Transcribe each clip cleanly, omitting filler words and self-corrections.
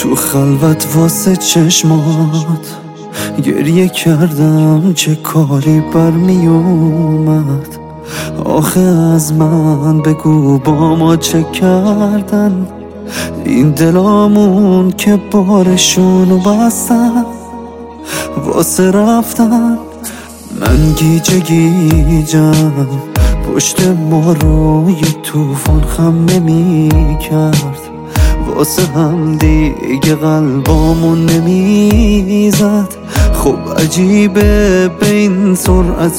تو خلوت واسه چشمات گریه کردم، چه کاری برمی اومد. آخه از من بگو با ما چه کردن این دلامون که بارشونو بستن واسه رفتن. من گیجه گیجم پشت ما رو یه توفان خم نمی کرد، واسه هم دیگه قلبامون نمیزد. خب عجیبه به این سرعت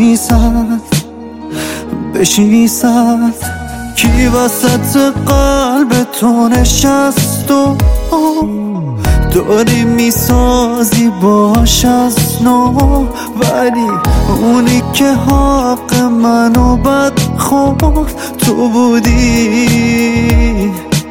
بشی صد کی وسط قلب تو نشست و داری میسازی باش از نو، ولی اونی که حق منو بد خورد تو بودی.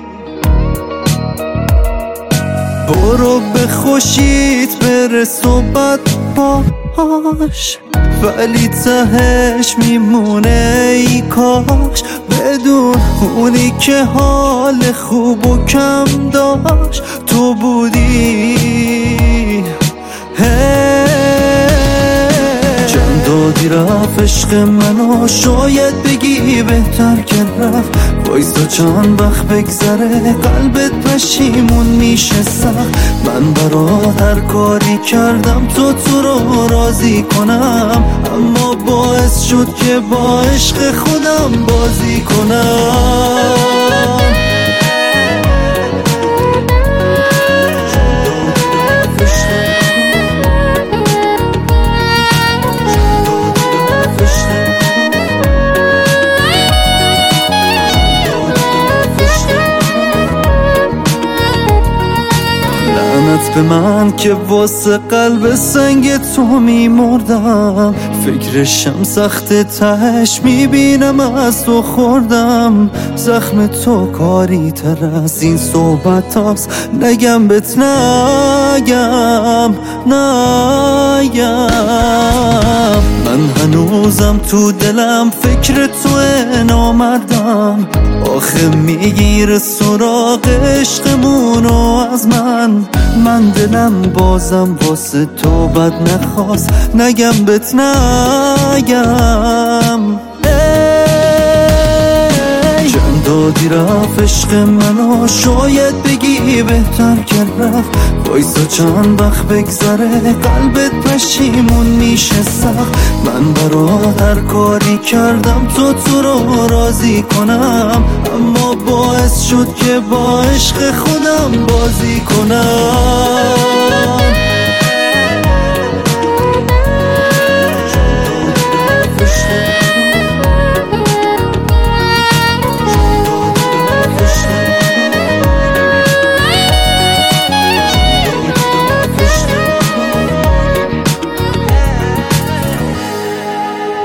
برو به خوشیت برس و بد باش، ولی تهش میمونه ای کاش بدون اونی که حال خوب و کم داشت تو بودی. چند دادی رفت عشق منو، شاید بگی بهتر که رفت. وایستا چند وقت بگذره قلبت پشیمون میشه سخت. من برات هر کاری کردم تو رو راضی کنم، اما باعث شد که با عشق خودم بازی کنم. لعنت به من که واسه قلب سنگ تو میمردم، فکرشم سخت تهش میبینم از تو خوردم. زخم تو کاری تر از این صحبت هاست، نگم بهت نگم. من هنوزم تو دلم فکر تو نامردم. آخه میگیره سراغ عشقمونو از من دلم بازم واسه تو بد نخواست، نگم بهت نگم. چند دادی رفت عشق منو، شاید بگی بهتر که رفت. وایسا چند وقت بگذره قلبت پشیمون میشه سخت. من برات هر کاری کردم تو رو راضی کنم، اما باعث شد که با عشق خودم بازی کنم.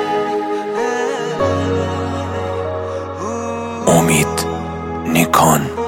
امید نیکان.